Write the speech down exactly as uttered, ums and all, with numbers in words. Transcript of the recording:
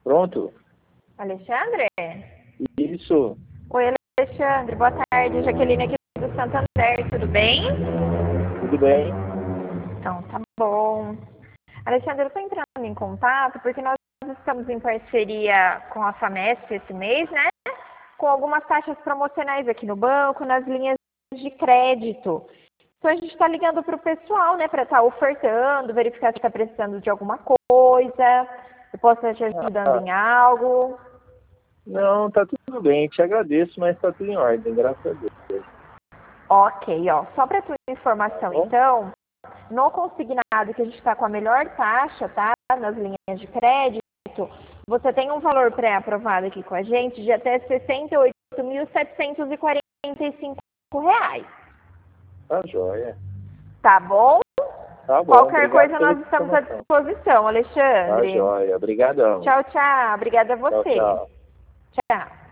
Pronto? Alexandre? Isso. Oi, Alexandre. Boa tarde. Jaqueline aqui do Santander. Tudo bem? Tudo bem? Então, tá bom. Alexandre, eu estou entrando em contato porque nós estamos em parceria com a FAMESP esse mês, né? Com algumas taxas promocionais aqui no banco, nas linhas de crédito. Então, a gente está ligando para o pessoal, né? Para estar ofertando, verificar se está precisando de alguma coisa. Eu posso estar te ajudando Ah, em algo. não, tá tudo bem. Te agradeço, mas tá tudo em ordem, graças a Deus. Ok, ó. Só para tua Tá informação, bom? então, no consignado que a gente está com a melhor taxa, tá? Nas linhas de crédito, você tem um valor pré-aprovado aqui com a gente de até sessenta e oito mil setecentos e quarenta e cinco reais. Tá joia. Tá bom? Tá bom, Qualquer obrigado coisa pela nós estamos à informação. disposição, Tá Alexandre. joia, obrigadão. Tchau, tchau. Obrigada a Tchau, você. tchau. Tchau.